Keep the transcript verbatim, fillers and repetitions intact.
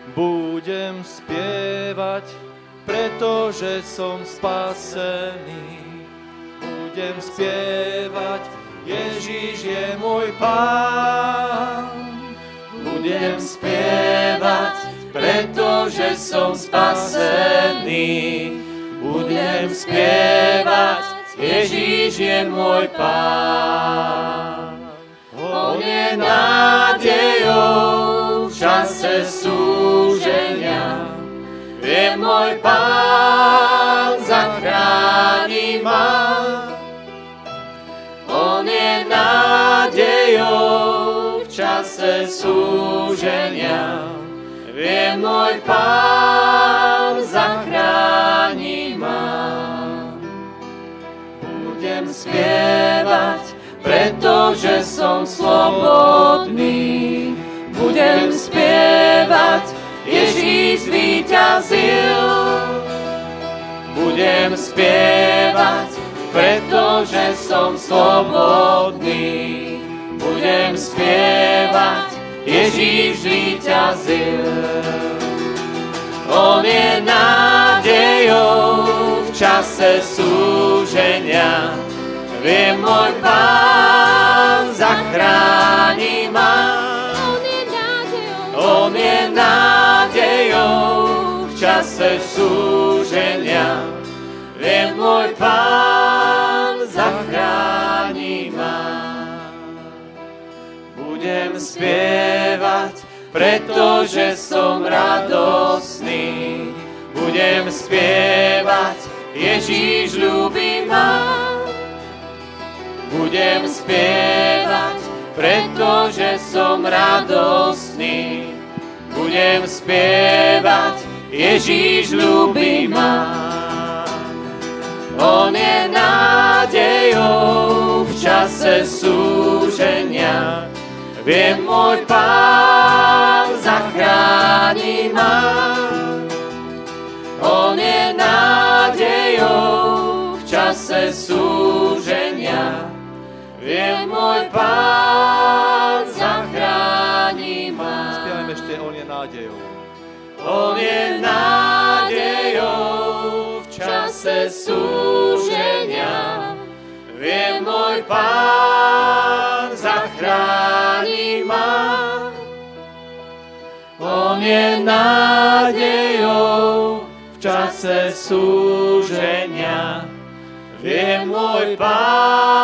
Budem spievať, pretože som spasený. Budem spievať, Ježiš je môj Pán. Budem spievať, pretože som spasený. Budem spievať, Ježiš je môj Pán. On je nádejou v čase súženia. Viem, môj Pán zachráni ma. On je nádejou v čase súženia. Viem, môj Pán zachráni ma. Budem spievať, pretože som slobodný. Budem spievať, Ježíš zvíťazil. Budem spievať, pretože som slobodný. Budem spievať, Ježíš zvíťazil. On je nádejou v čase súženia. Viem, môj Pán zachráni ma. On je nádejou v čase súženia. Viem, môj Pán zachráni ma. Budem spievať, pretože som radosný. Budem spievať, Ježíš ľúbi ma. Budem spievať, pretože som radosný. Budem spievať, Ježíš ľúbi ma. On je nádejou v čase súženia. Viem, môj Pán zachráni ma. On je nádejou v čase súženia. Viem, môj Pán zachráni ma. Spievajme ešte, on je nádejou. On je nádejou v čase súženia. Viem, môj Pán zachráni ma. On je nádejou v čase súženia. Viem, môj Pán